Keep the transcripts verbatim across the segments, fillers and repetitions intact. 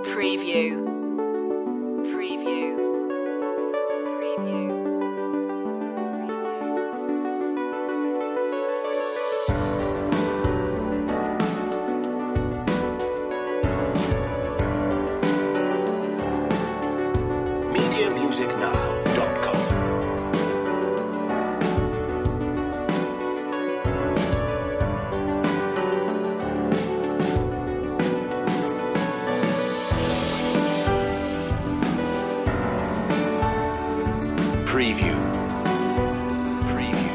Preview. Preview. Preview. media music now dot com. Preview. Preview.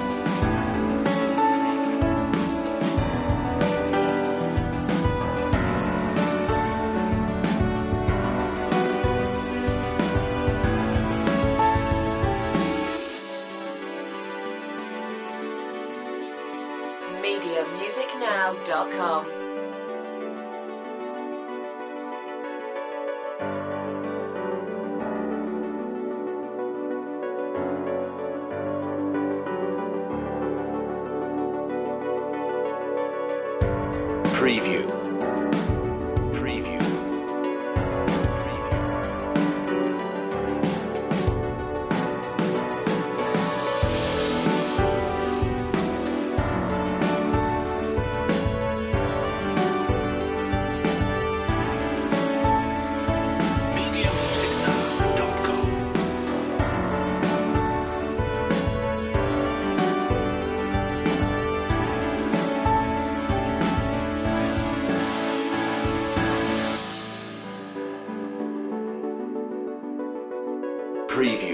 media music now dot com. Preview. Preview. media music now dot com. Preview.